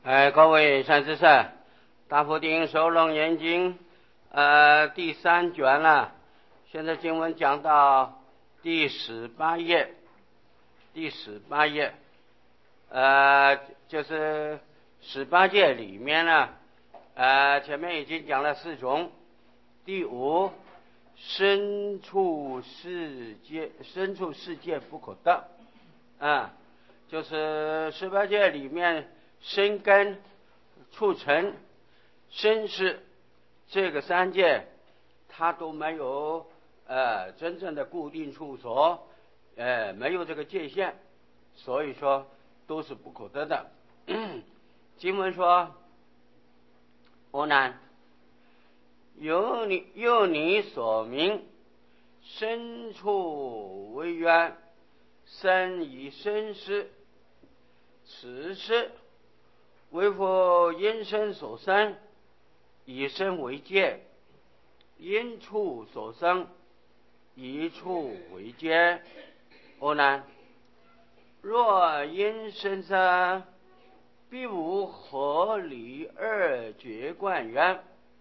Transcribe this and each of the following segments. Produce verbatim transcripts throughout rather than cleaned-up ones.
哎，各位善知识，大佛定首楞严经呃第三卷了，现在经文讲到第十八页，第十八页，呃，就是十八页里面呢，呃，前面已经讲了四种。第五，身处世界，身处世界不可得，啊，就是十八界里面身根、处成、身识这个三界，它都没有呃真正的固定处所，呃，没有这个界限，所以说都是不可得的。经文说：“阿难，由你由你所明，身处为缘，身以身识，此事为佛因身所生，以身为界；因处所生，以处为界。阿难，若因身生，必无合理二觉观缘，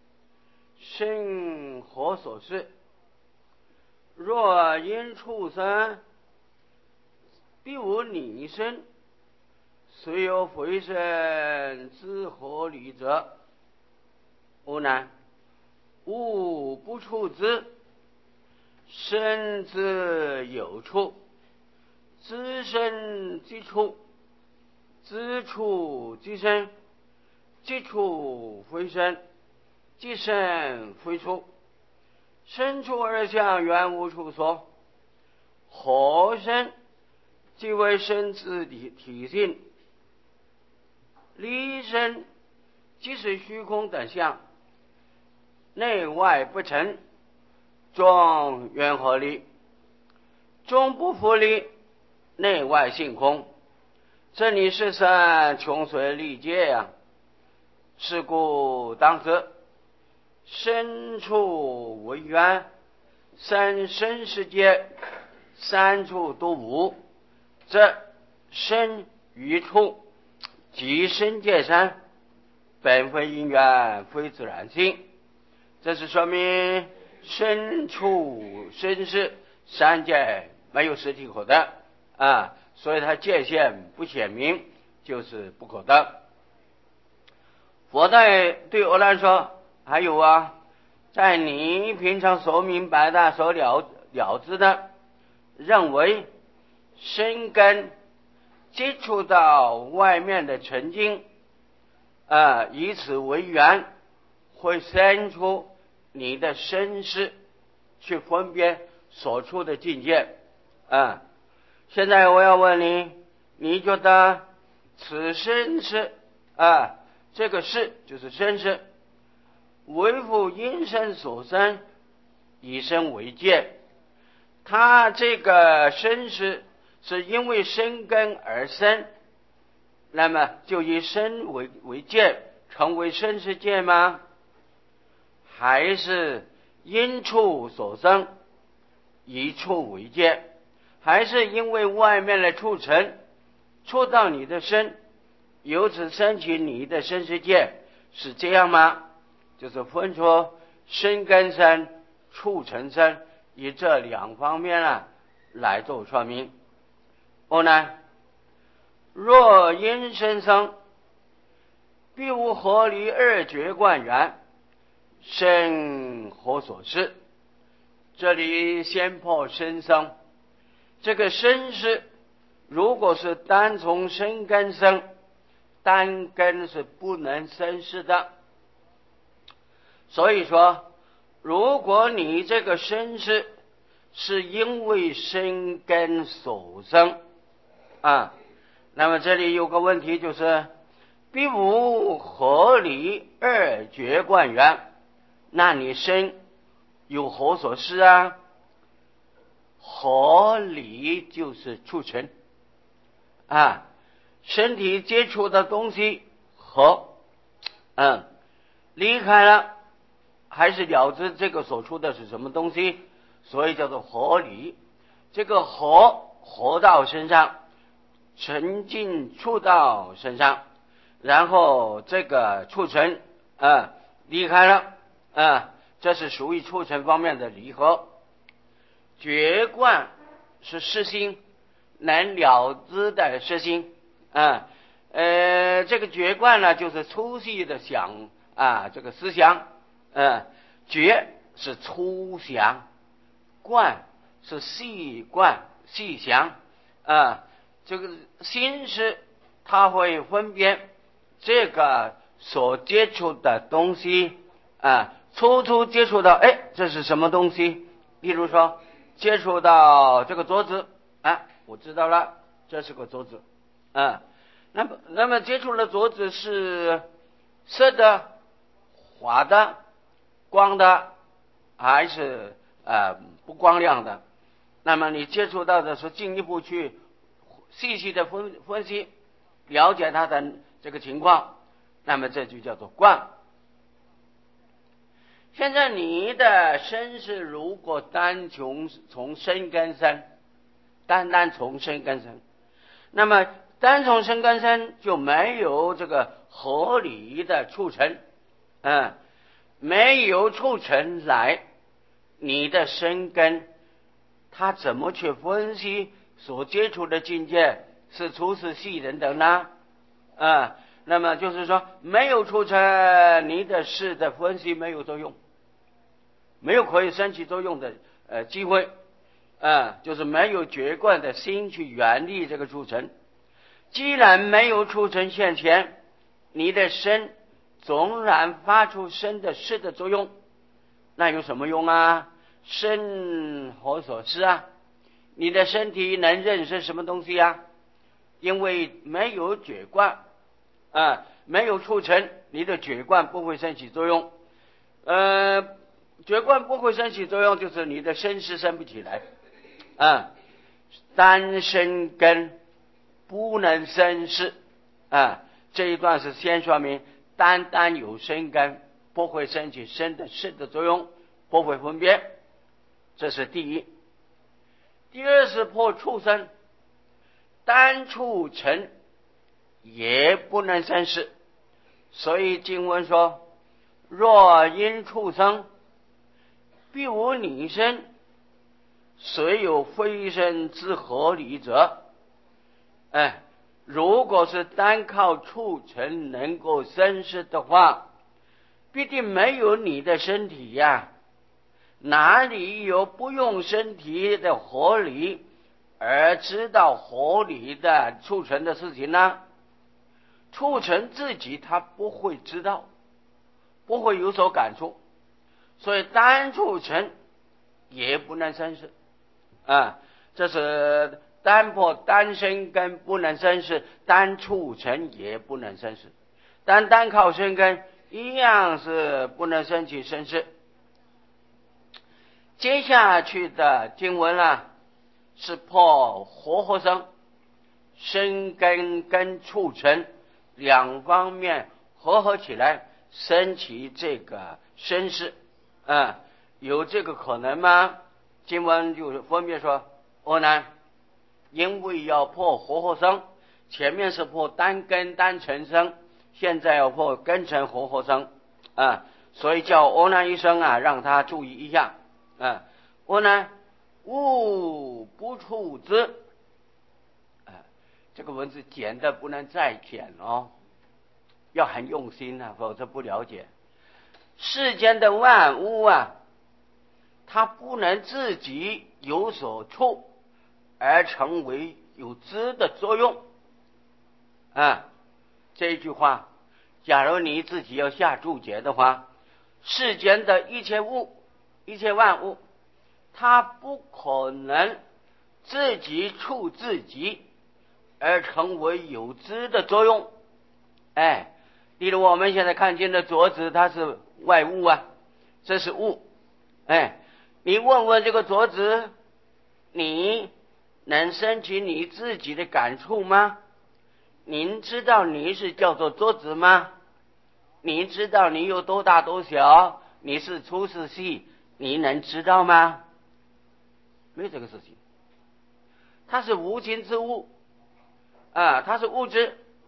身何所是？若因畜生，必无拟身，虽有回身之合理者。阿难，吾不处之，身之有处，知身即处，知处即身，即处非身，即身非处，身处而相，原无处所。何身即为身之体性，离身即是虚空等相，内外不成，中缘合理，中不复离，内外性空。这里是生穷随历界呀、啊，是故当知身处为缘，三身世界三处都无，这身与处即身界三，本非因缘，非自然性。这是说明身处身世三界没有实体可得啊，所以它界限不显明，就是不可得。佛在对阿难说，还有啊，在你平常所明白的、所了了知的，认为身根接触到外面的尘境，啊，以此为缘，会生出你的身识，去分别所处的境界。啊，现在我要问你，你觉得此身识啊？这个是就是身识，为复因身所生，以身为界。它这个身识是因为身根而生，那么就以身为为界，成为身识界吗？还是因处所生，以处为界？还是因为外面的触尘触到你的身，由此升起你的身识界，是这样吗？就是分出身根身、触尘身，以这两方面啊来做说明。阿难，若因身生，必无合理二觉观缘，身何所是？这里先破身生，这个身是如果是单从身根生，单根是不能生事的。所以说，如果你这个身是是因为身根所生啊，那么这里有个问题，就是必无合理二觉观缘，那你身有何所是啊？合理就是触尘啊，身体接触的东西合，嗯，离开了，还是了知这个所触的是什么东西，所以叫做合理。这个合合到身上，沉浸触到身上， 然后这个促成啊离开了啊，这是属于促成方面的离合。觉观是实心，能了知的实心啊，呃，这个觉观呢，就是粗细的想啊，这个思想，呃，觉是粗想，观是细观细想啊，这个心是它会分辨这个所接触的东西啊，初初接触到，哎，这是什么东西？例如说，接触到这个桌子，啊，我知道了，这是个桌子，啊，那么那么接触了桌子是色的、滑的、光的，还是呃不光亮的？那么你接触到的是进一步去细细的分分析，了解它的这个情况，那么这就叫做观。现在你的身是如果单从从身根身，单单从身根身，那么单从身根身就没有这个合理的促成，嗯，没有促成来，你的身根他怎么去分析所接触的境界是粗是细等等呢？啊，那么就是说没有促成，你的事的分析没有作用，没有可以升起作用的呃机会，啊，就是没有觉观的心去远离这个促成。既然没有促成现前，你的身纵然发出身的事的作用，那有什么用啊？身何所知啊？你的身体能认识什么东西啊？因为没有觉观啊，没有促成，你的觉观不会升起作用。呃，觉观不会升起作用，就是你的身是升不起来啊。单身根不能生事啊，这一段是先说明单单有身根不会升起身的事的作用，不会分别，这是第一。第二是破畜生，单畜成也不能生事，所以经文说，若因畜生必无拟身，虽有非身之合理者，哎，如果是单靠畜成能够生事的话，必定没有你的身体呀，哪里有不用身体的合理而知道合理的促成的事情呢？促成自己他不会知道，不会有所感触，所以单促成也不能生事啊，这是单破单身根不能生事，单促成也不能生事，单单靠生根一样是不能生起生事。接下去的经文啊，是破活活生，生根跟促成两方面合合起来生起这个生事啊，有这个可能吗？经文就分别说，阿难，因为要破活活生，前面是破单根单成生，现在要破根成活活生啊，所以叫阿难一声啊，让他注意一下啊。阿难，勿不处之，啊，这个文字简的不能再简哦，要很用心啊，否则不了解。世间的万物啊，它不能自己有所处而成为有知的作用啊。这一句话，假如你自己要下注解的话，世间的一切物，一切万物，它不可能自己处自己而成为有知的作用。哎，例如我们现在看见的桌子，它是外物啊，这是物。哎，你问问这个桌子，你能升起你自己的感触吗？您知道你是叫做桌子吗？你知道你有多大多小？你是粗是细？你能知道吗？没有这个事情。它是无形之物啊，它是物质，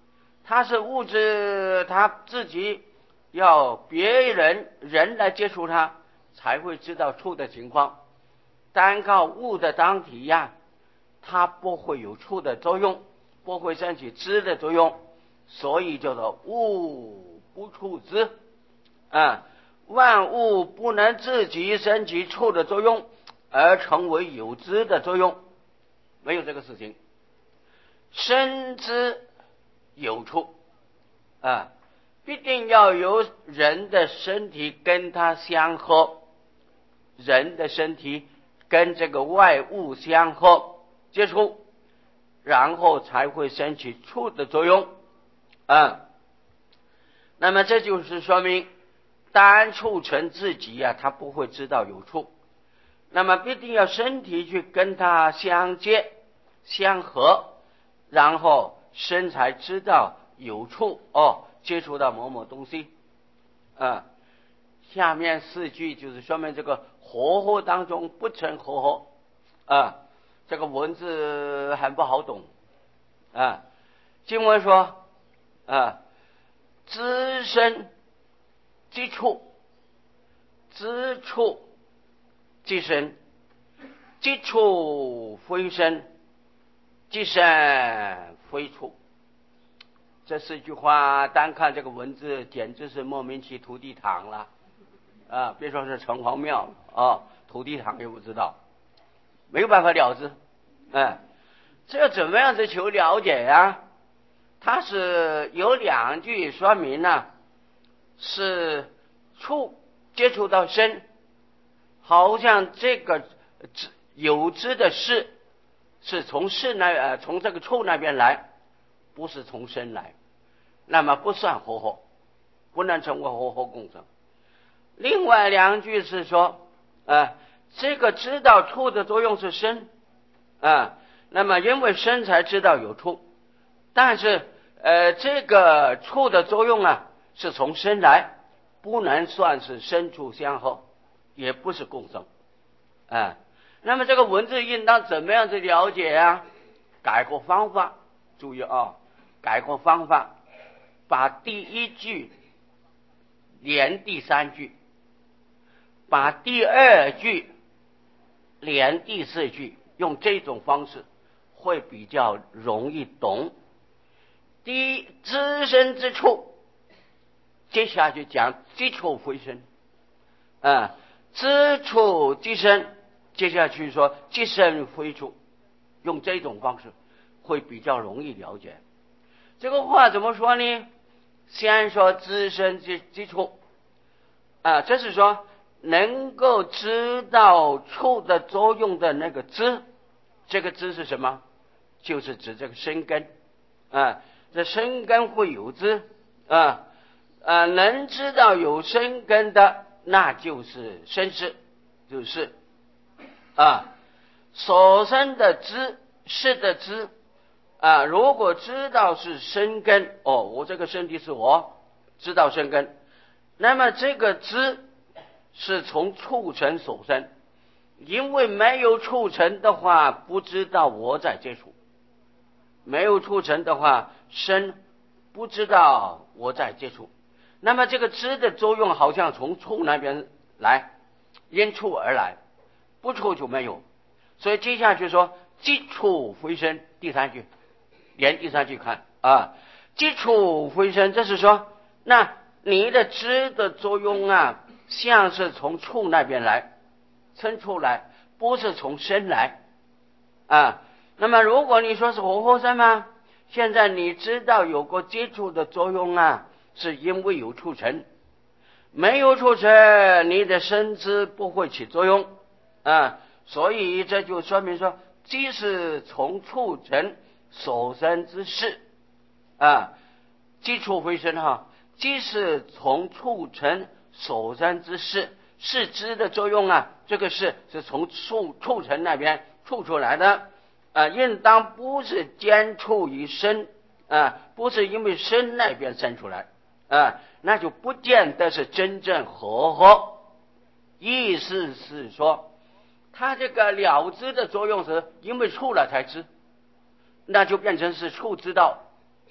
它是物质，它自己要别人人来接触它，才会知道处的情况。单靠物的当体呀，它不会有处的作用，不会升起知的作用，所以叫做物不处知啊。万物不能自己升起处的作用而成为有知的作用，没有这个事情。生知有处啊，必定要有人的身体跟它相合，人的身体跟这个外物相合接触，然后才会升起处的作用啊。那么这就是说明单处成自己啊，他不会知道有处，那么必定要身体去跟它相接相合，然后身才知道有处哦，接触到某某东西啊。下面四句就是说明这个合合当中不成合合啊，这个文字很不好懂啊。经文说啊，知身即处，知处即身，即处非身，即身非处。这四句话单看这个文字简直是莫名其土地堂了啊！别说是城隍庙啊，土地堂也不知道，没有办法了知。哎，这怎么样子求了解呀？它是有两句说明呢、啊，是处接触到身，好像这个有知的事是从事那呃从这个处那边来，不是从身来，那么不算合合，不能成为合合共生。另外两句是说，呃，这个知道处的作用是身啊、呃，那么因为身才知道有处，但是呃这个处的作用啊是从身来，不能算是身处相合，也不是共生啊、呃。那么这个文字应当怎么样去了解啊？改过方法，注意啊，改过方法，把第一句连第三句，把第二句连第四句，用这种方式会比较容易懂。第一，知身之处，接下去讲即处非身啊，知处即身，接下去说即身非处，用这种方式会比较容易了解。这个话怎么说呢？先说知身之之处啊，这是说能够知道处的作用的那个知，这个知是什么？就是指这个身根啊，这身根会有知啊啊，能知道有身根的，那就是身识，就是啊所生的知是的知啊，如果知道是身根，哦，我这个身体是我知道身根，那么这个知是从处成所生，因为没有处成的话，不知道我在接触，没有处成的话，身不知道我在接触，那么这个知的作用好像从处那边来，因处而来，不处就没有。所以接下去说即处非身，第三句连第三句看啊，即处非身，这是说那你的知的作用啊，像是从处那边来，生出来，不是从身来啊。那么如果你说是活活身吗？现在你知道有过接触的作用啊，是因为有处成，没有处成，你的身知不会起作用啊。所以这就说明说，即是从处成所生之事啊，即处非身哈，即是从处成所生之事，是知的作用啊，这个事是从处处成那边处出来的啊，应当不是兼处于身啊，不是因为身那边生出来啊，那就不见得是真正合合。意思是说，它这个了知的作用是因为处了才知，那就变成是处知道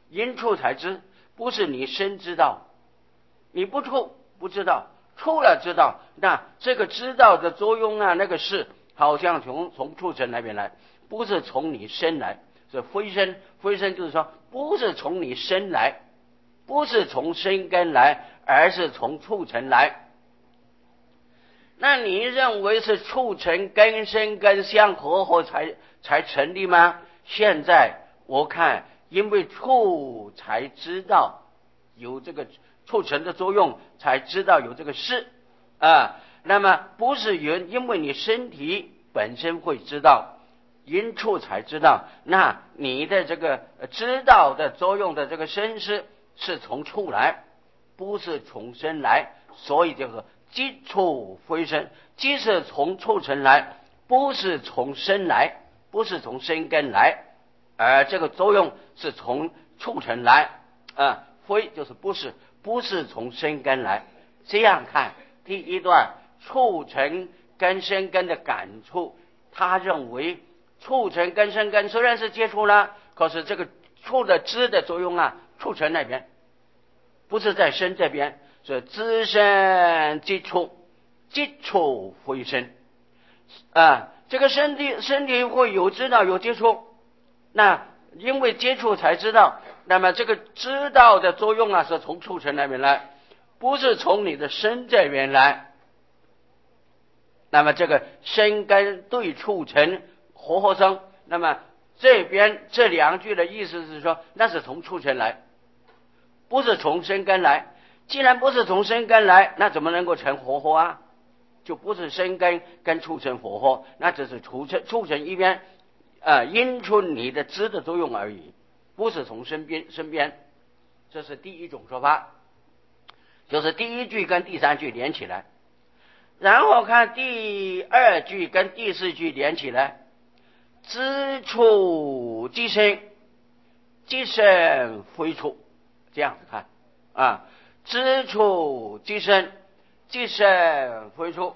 因处才知，不是你身知道，你不处不知道，处了知道，那这个知道的作用啊，那个是好像从从处成那边来，不是从你身来，是非身，非身就是说不是从你身来，不是从身根来，而是从处成来。那你认为是处成根身根相合后才才成立吗？现在我看，因为处才知道有这个促成的作用，才知道有这个事啊。那么不是因因为你身体本身会知道，因处才知道，那你的这个知道的作用的这个身是是从处来，不是从身来，所以就是即处非身，即是从处成来，不是从身来，不是从身根来，而这个作用是从处成来啊，非就是不是，不是从身根来。这样看第一段处成跟身根的感触，他认为处成跟身根虽然是接触了，可是这个处的知的作用啊，处成那边，不是在身这边，是知身即处，即处非身啊。这个身体身体会有知道有接触，那因为接触才知道，那么这个知道的作用啊，是从处成那边来，不是从你的身这边来。那么这个身根对处成活活生，那么这边这两句的意思是说，那是从处成来，不是从身根来。既然不是从身根来，那怎么能够成活活啊？就不是身根跟处成活活，那只是处成处成一边呃因出你的知的作用而已，不是从身边身边。这是第一种说法，就是第一句跟第三句连起来，然后看第二句跟第四句连起来，知处即身，即身非处，这样子看啊，知处即身，即身非处。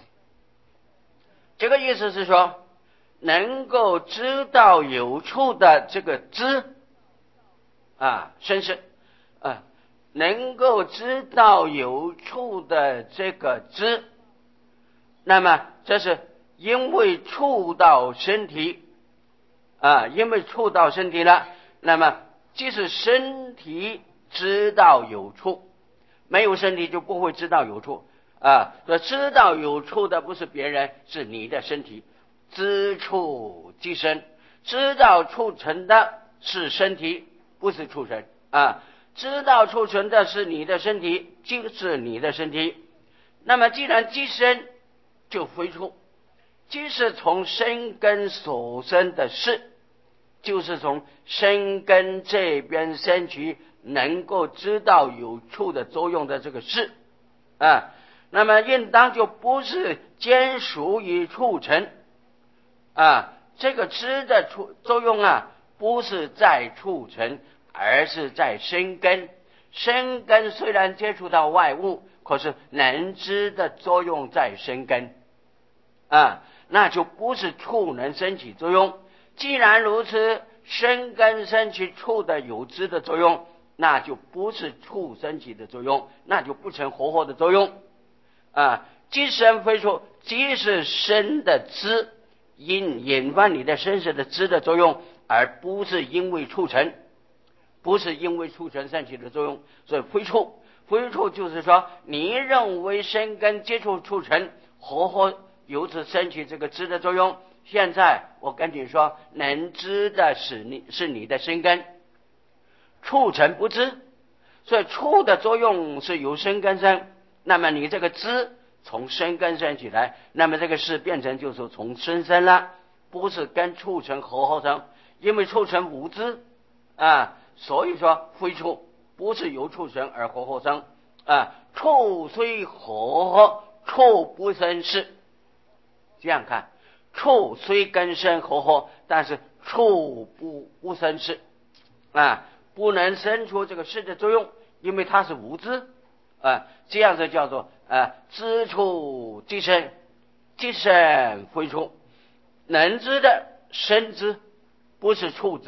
这个意思是说，能够知道有处的这个知啊，身是啊，能够知道有处的这个知，那么这是因为触到身体啊，因为触到身体了，那么即使身体知道有处，没有身体就不会知道有处啊。所以知道有处的不是别人，是你的身体。知处即身，知道处成的是身体，不是处成啊。知道处成的是你的身体，就是你的身体。那么既然即身，就非处，即是从身根所生的事，就是从身根这边生起能够知道有处的作用的这个事啊，那么应当就不是兼属于处成啊，这个知的处作用啊，不是在处成，而是在身根。身根虽然接触到外物，可是能知的作用在身根啊，那就不是处能升起作用。既然如此，身根升起处的有知的作用，那就不是处升起的作用，那就不成活活的作用啊。即身非处，即是身的知引引发你的身识的知的作用，而不是因为处成，不是因为处成升起的作用。所以非处，非处就是说，你认为身根接触处成活活由此升起这个知的作用，现在我跟你说，能知的是你是你的身根，处成不知，所以处的作用是由身根生，那么你这个知从身根生起来，那么这个事变成就是从身生了，不是跟处成合合生，因为处成无知啊，所以说非处，不是由处成而合合生啊，处虽合合，处不生事。这样看，处虽跟身合合，但是处不不生事啊，不能生出这个事的作用，因为它是无知啊。这样子叫做啊，知处即身，即身非处。能知的身知，不是处知，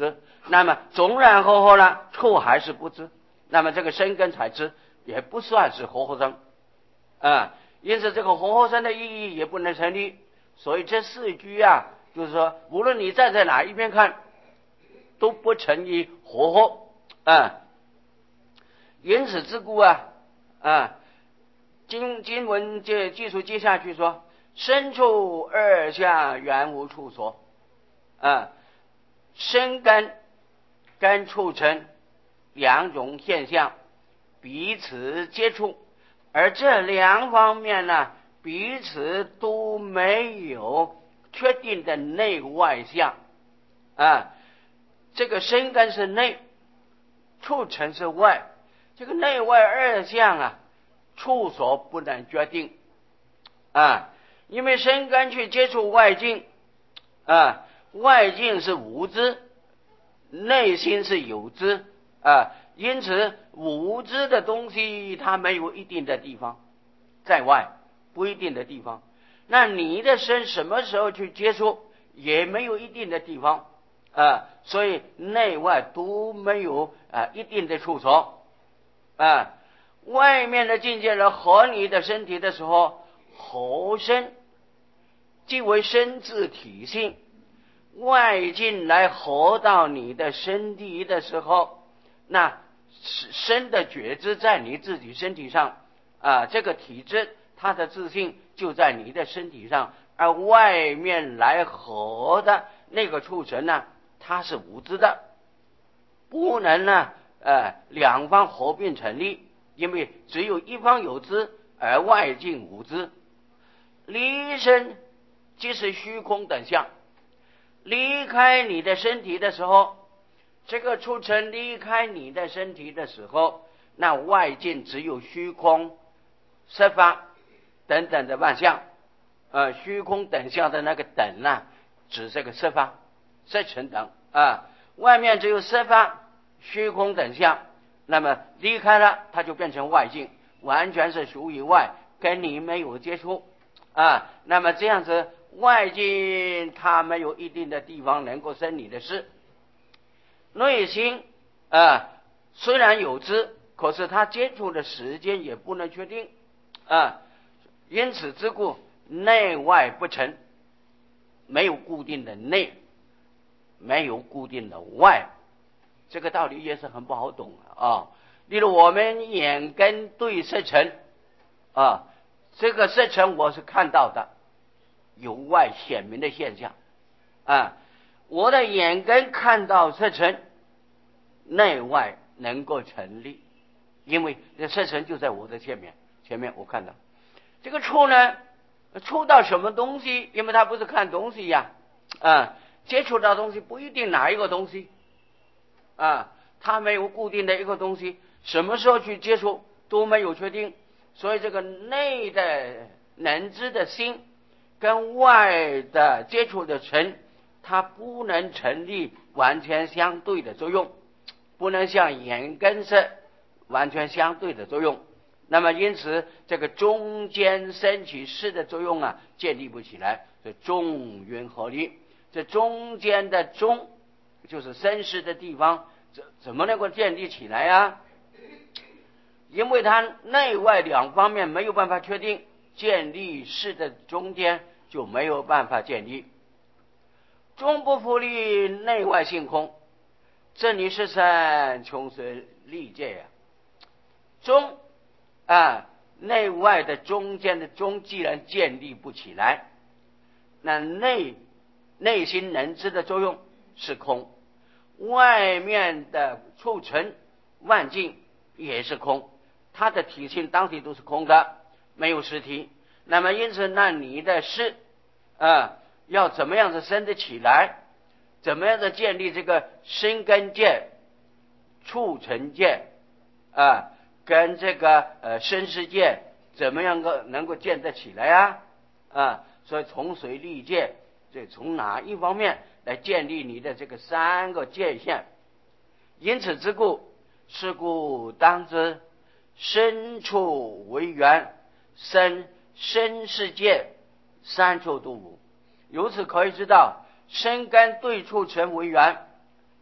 那么纵然合合了，处还是不知，那么这个生根才知也不算是合合生啊，因此这个合合生的意义也不能成立。所以这四句啊，就是说无论你站在哪一边看，都不成立合合啊。因此之故啊啊，经经文这继续接下去说，生处二相原无处所啊，生根跟处成两种现象彼此接触，而这两方面呢，彼此都没有确定的内外相啊。这个生根是内，处成是外，这个内外二相啊，处所不能决定啊，因为生根去接触外境啊，外境是无知，内心是有知啊，因此无知的东西它没有一定的地方，在外不一定的地方，那你的身什么时候去接触也没有一定的地方啊，所以内外都没有啊一定的处所啊。外面的境界来合你的身体的时候，合身即为身自体性，外境来合到你的身体的时候，那身的觉知在你自己身体上啊，这个体质它的自信就在你的身体上，而外面来合的那个处成呢，它是无知的，不能呢呃两方合并成立，因为只有一方有知，而外境无知。离身即是虚空等相，离开你的身体的时候，这个处成离开你的身体的时候，那外境只有虚空色法等等的万象，呃，虚空等相的那个等呢、啊，指这个色法色尘等啊，外面只有色法虚空等相，那么离开了它就变成外境，完全是属于外，跟你没有接触啊。那么这样子外境它没有一定的地方能够生你的事，内心啊虽然有知，可是它接触的时间也不能确定啊，因此之故内外不成，没有固定的内，没有固定的外，这个道理也是很不好懂啊。例如我们眼根对色尘啊，这个色尘我是看到的，有外显明的现象啊，我的眼根看到色尘，内外能够成立，因为这色尘就在我的前面，前面我看到。这个触呢，触到什么东西？因为它不是看东西呀，啊，接触到东西不一定哪一个东西，啊，它没有固定的一个东西，什么时候去接触都没有确定，所以这个内的能知的心跟外的接触的尘，它不能成立完全相对的作用，不能像眼根色完全相对的作用。那么因此这个中间升起事的作用啊建立不起来，所以中缘合离，这中间的中就是生事的地方，怎怎么能够建立起来啊？因为它内外两方面没有办法确定，建立事的中间就没有办法建立。中不复立，内外性空，这里是三穷随立界呀、啊。中啊，内外的中间的中既然建立不起来，那内内心能知的作用是空，外面的促成万境也是空，它的体性当体都是空的，没有实体。那么因此那你的事啊，要怎么样子生得起来，怎么样子建立这个生根界促成界啊，跟这个呃生世界怎么样个能够建得起来啊？啊，所以从谁立界，这从哪一方面来建立你的这个三个界限？因此之故，是故当知身处为缘，生生世界三处都无。由此可以知道，身根对处成为缘，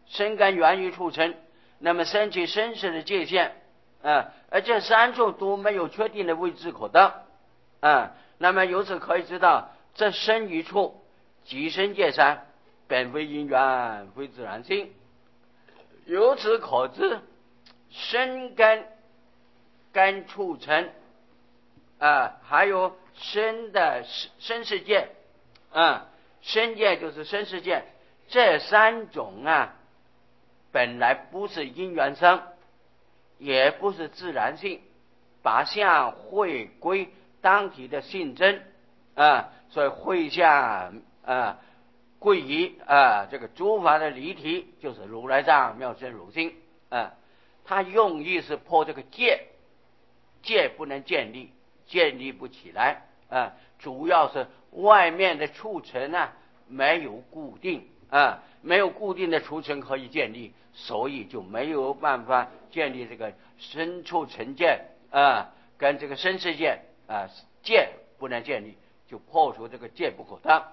身根源于畜生，那么升起生死的界限，啊，而这三处都没有确定的位置可得，啊，那么由此可以知道，这生于处，即生界三，本非因缘，非自然性。由此可知，身根跟畜生，啊，还有身的身世界，啊，身界就是身世界，这三种啊，本来不是因缘生，也不是自然性，把相会归当体的性真，啊，所以会相啊归于啊这个诸法的离体，就是如来藏妙真如性，啊，他用意是破这个戒，戒不能建立，建立不起来，啊，主要是外面的畜生啊没有固定，啊，没有固定的畜生可以建立，所以就没有办法建立这个身畜成界，啊，跟这个身世界啊界不能建立，就破除这个戒不可当。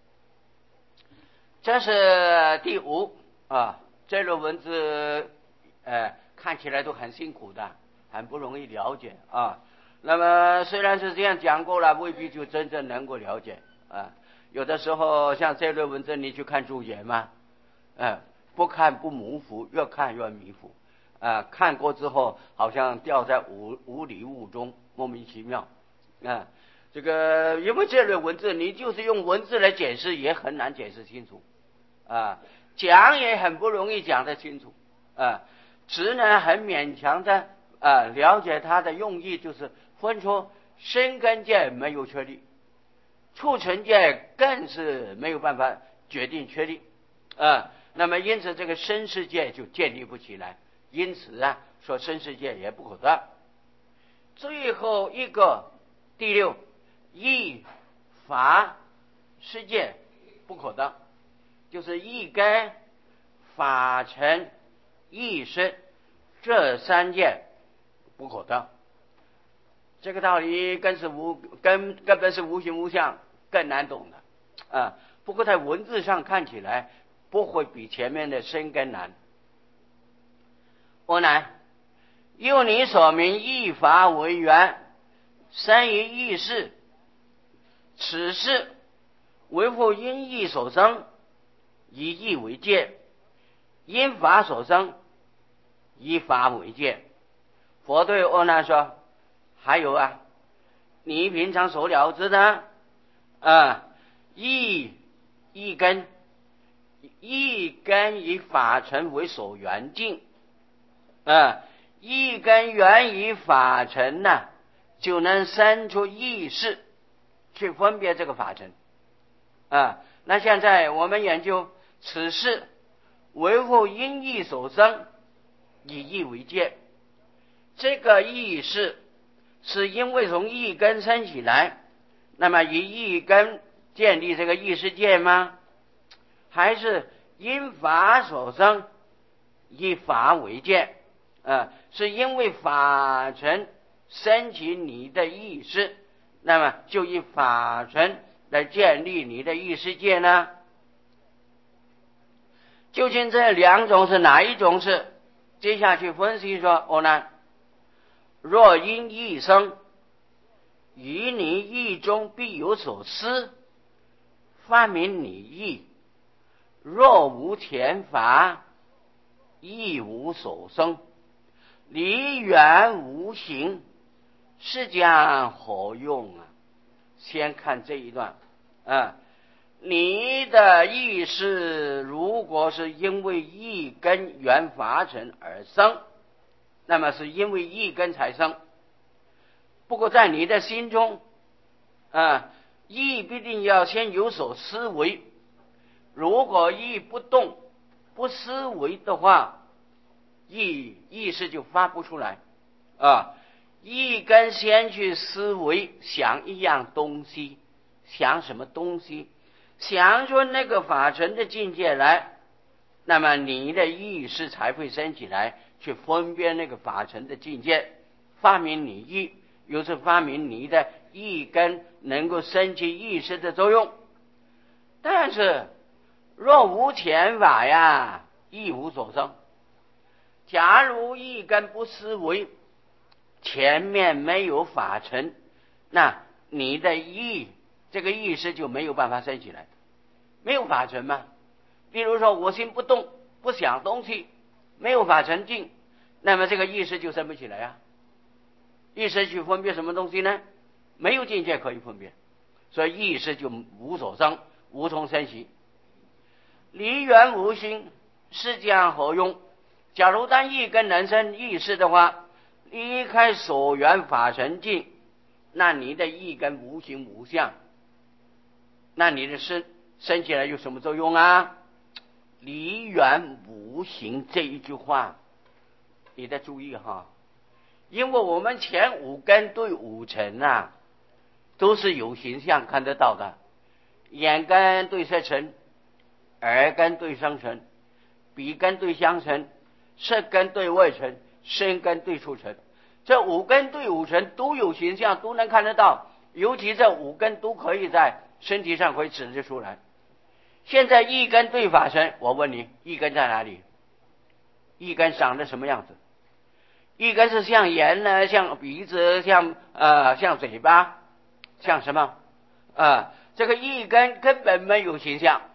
这是第五啊，这类文字呃看起来都很辛苦的，很不容易了解啊。那么虽然是这样讲过了，未必就真正能够了解啊。有的时候像这类文字，你去看注解嘛，呃，不看不模糊，越看越迷糊啊。看过之后，好像掉在无无里雾中，莫名其妙啊。这个因为这类文字，你就是用文字来解释，也很难解释清楚啊，讲也很不容易讲得清楚啊，只能很勉强的啊了解它的用意，就是分出身根界没有确立，畜生界更是没有办法决定确立啊，那么因此这个身世界就建立不起来，因此啊说身世界也不可得。最后一个第六，义法世界不可得，就是义根、法尘、意识这三界不可得。这个道理更是无根根本是无形无相，更难懂的啊。不过在文字上看起来不会比前面的深更难。我难，用你所明义法为缘，生于意识，此事为复因义所生，以义为戒；因法所生，以法为戒。佛对阿难说，还有啊，你平常所了知的啊，义义根，义根以法尘为所缘境啊，义根源于法尘呢、啊，就能生出意识去分别这个法尘啊。那现在我们研究此事为复因义所生，以义为戒。这个意识是因为从意根生起来，那么以意根建立这个意识界吗？还是因法所生，以法为戒？啊，是因为法尘升起你的意识，那么就以法尘来建立你的意识界呢？究竟这两种是哪一种是？接下去分析说，哦呢，若因意生，于你意中必有所思，发明你意；若无前法，亦无所生，离缘无形，是将何用啊？先看这一段啊，你的意识如果是因为意根缘法尘而生，那么是因为意根才生。不过在你的心中啊，意必定要先有所思维，如果意不动不思维的话，意意识就发不出来啊。意根先去思维，想一样东西，想什么东西？想出那个法尘的境界来，那么你的意识才会升起来，去分辨那个法尘的境界，发明你意，又是发明你的意根能够升起意识的作用。但是若无前法呀， 一无所生。假如一根不思维，前面没有法尘，那你的意这个意识就没有办法生起来，没有法尘嘛。比如说我心不动，不想东西，没有法尘境，那么这个意识就生不起来啊。意识去分别什么东西呢？没有境界可以分别，所以意识就无所生，无从生起。离缘无心，是将何用？假如当一根能生意识的话，离开所缘法尘境，那你的一根无形无相，那你的生生起来有什么作用啊？离缘无形这一句话你得注意哈，因为我们前五根对五尘啊都是有形象看得到的，眼根对色尘，耳根对声尘，鼻根对香尘，舌根对味尘，身根对触尘，这五根对五尘都有形象，都能看得到，尤其这五根都可以在身体上可以指得出来。现在一根对法身，我问你，一根在哪里？一根长得什么样子？一根是像眼呢，像鼻子，像呃像嘴巴，像什么啊、呃？这个一根根本没有形象，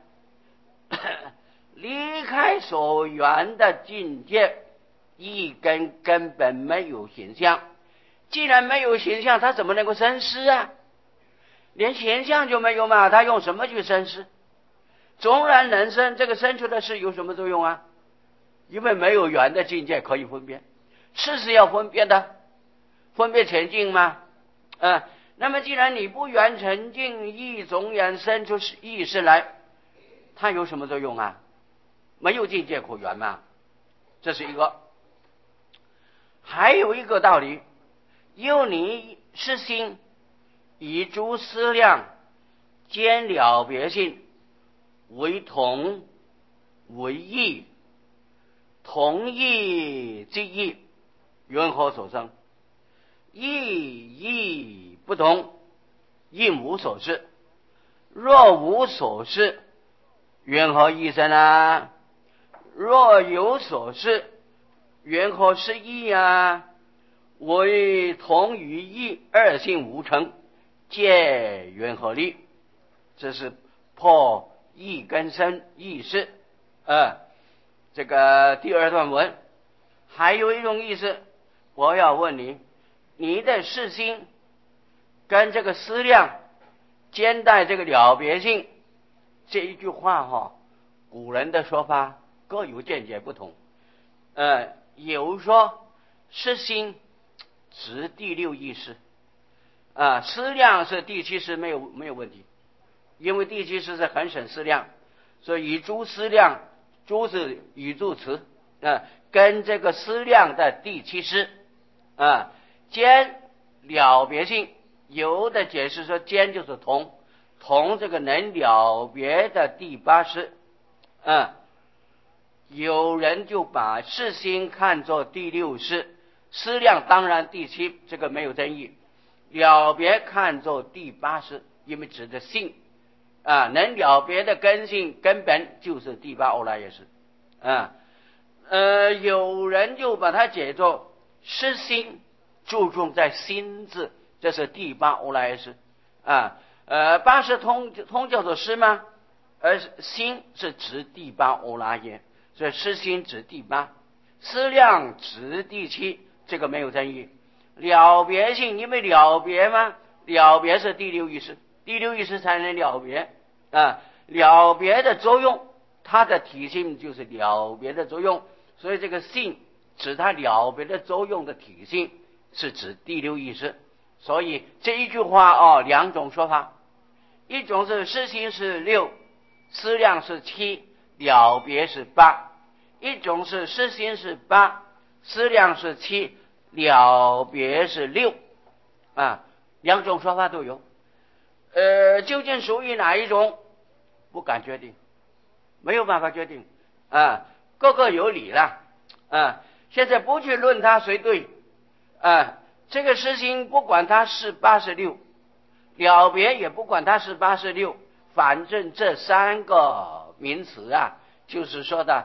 离开所缘的境界，一根根本没有形象。既然没有形象，它怎么能够生思啊？连形象就没有嘛，它用什么去生思？纵然能生，这个生出的事有什么作用啊？因为没有缘的境界可以分辨，事是要分辨的，分辨前进吗？呃，那么既然你不缘沉静，意总然生出意识来，它有什么作用啊？没有境界可缘嘛，这是一个。还有一个道理，由你是心以诸思量兼了别性，为同为异，同异即异，缘何所生？异异不同，应无所事。若无所事，缘何异生啊？若有所事，缘何是异啊？为同与异，二性无成，皆缘何立？这是破异根生异事。呃，这个第二段文还有一种意思，我要问你，你的视心跟这个思量兼带这个了别性，这一句话哈、哦，古人的说法各有见解不同。呃，有说视心指第六意识，啊、呃，思量是第七识，没有没有问题，因为第七识是很省思量，所以以诸思量，诸是语助词，啊、呃，跟这个思量的第七识，啊、呃，兼了别性，有的解释说兼就是同，同这个能了别的第八识，嗯、呃，有人就把视心看作第六识，思量当然第七，这个没有争议，了别看作第八识，因为指的性啊，能了别的根性根本就是第八欧莱耶识啊。呃，有人就把它解作视心注重在心字，这是第八欧莱耶识啊。呃，八识通通叫做识吗？而心是指第八欧拉耶，所以视心指第八，思量指第七，这个没有争议。了别性，因为了别吗？了别是第六意识，第六意识才能了别啊。了别的作用，它的体性就是了别的作用，所以这个性指它了别的作用的体性，是指第六意识。所以这一句话哦，两种说法，一种是视心是六，思量是七，了别是八；一种是视心是八，思量是七，了别是六，啊，两种说法都有。呃，究竟属于哪一种，不敢决定，没有办法决定啊，各个有理了啊。现在不去论他谁对啊，这个事情不管他是八是六，了别也不管他是八是六，反正这三个名词啊，就是说的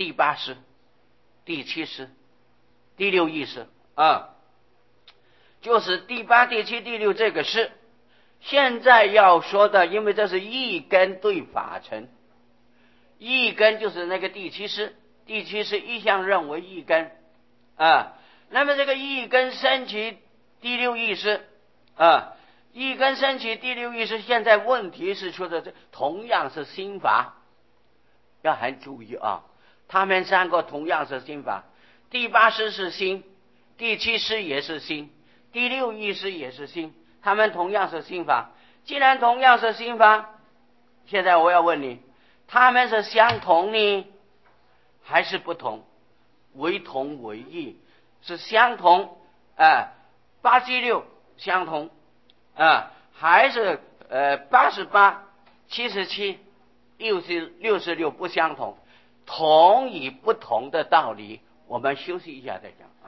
第八识、第七识、第六意识啊，就是第八、第七、第六这个是现在要说的，因为这是一根对法尘，一根就是那个第七识，第七识一向认为一根啊，那么这个一根升起第六意识啊，一根升起第六意识，现在问题是说的这同样是心法，要很注意啊，他们三个同样是心法，第八识是心，第七识也是心，第六意识也是心，他们同样是心法。既然同样是心法，现在我要问你，他们是相同呢还是不同？为同为异，是相同啊，八七六相同啊，还是呃八十八、七十七、六十六十六不相同？同与不同的道理，我们休息一下再讲。